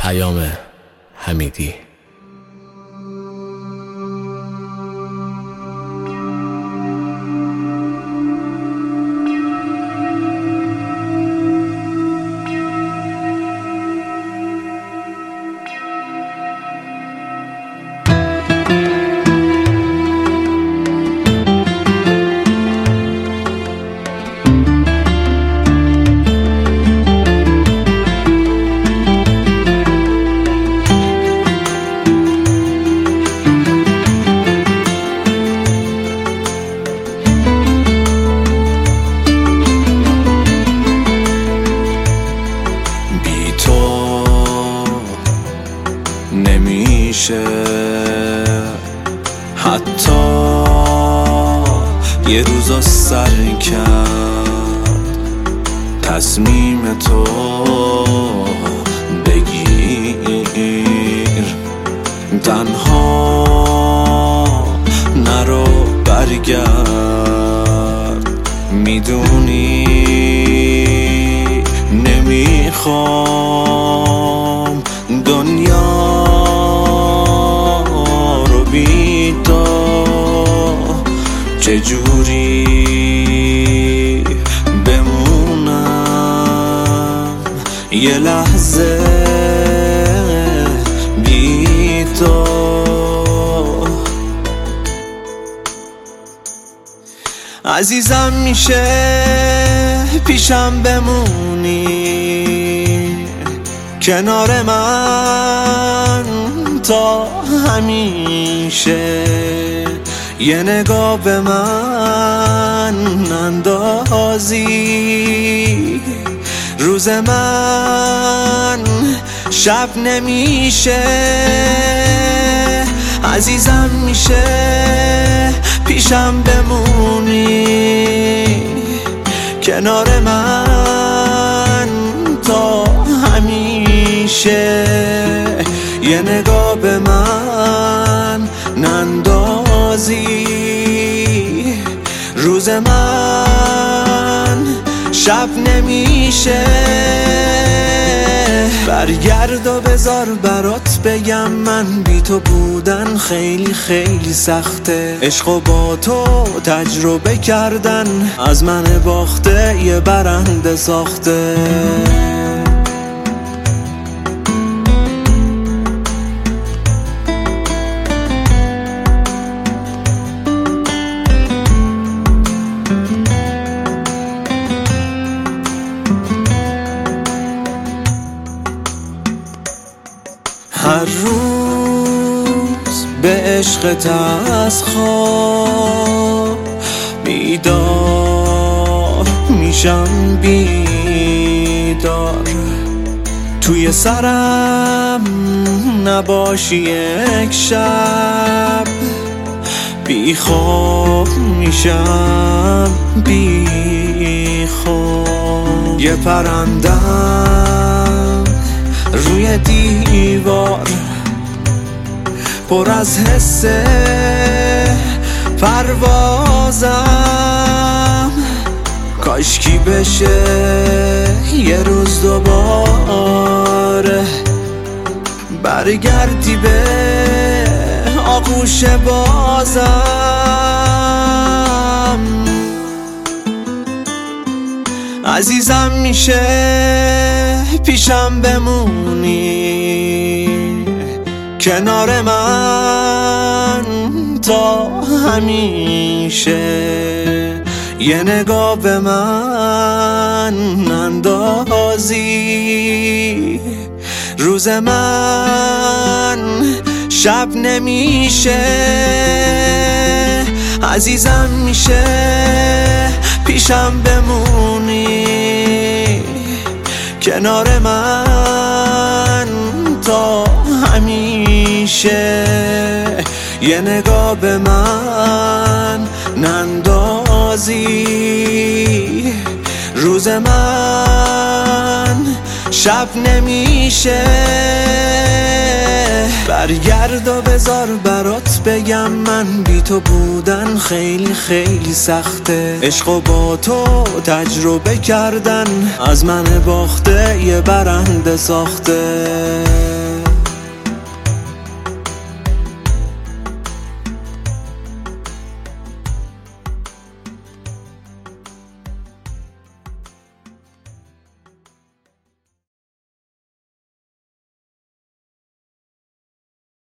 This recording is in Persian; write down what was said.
پیام حمیدی. نمیشه حتی یه روزا سر کرد تصمیم تو بگیر، تنها نرو برگرد، میدونی نمیخوام دنیا رو بی تو چجوری بمونم یه لحظه بی تو. عزیزم میشه پیشم بمونی، کنار من تا همیشه، یه نگاه به من اندازی، روز من شب نمیشه. عزیزم میشه پیشم بمونی، کنار من تا همیشه، یه نگاه به من نندازی، روز من شب نمیشه. برگرد و بذار برات بگم من بی تو بودن خیلی خیلی سخته، عشق و با تو تجربه کردن از من باخته یه برنده ساخته. هر روز به عشقت از خواب بیدار میشم، بیدار توی سرم نباشی یک شب، بی خواب میشم، بی خواب. یه پرندم روی دیوار پر از حس پروازم، کاشکی بشه یه روز دوباره برگردی به آغوش بازم. عزیزم میشه پیشم بمونی، کنار من تا همیشه، یه نگاه به من اندازی، روز من شب نمیشه. عزیزم میشه پیشم بمونی، کنار من تا همیشه، یه نگاه به من نندازی، روز من شب نمیشه. برگرد و بذار برات بگم من بی تو بودن خیلی خیلی سخته، عشق و با تو تجربه کردن از من باخته یه برنده ساخته.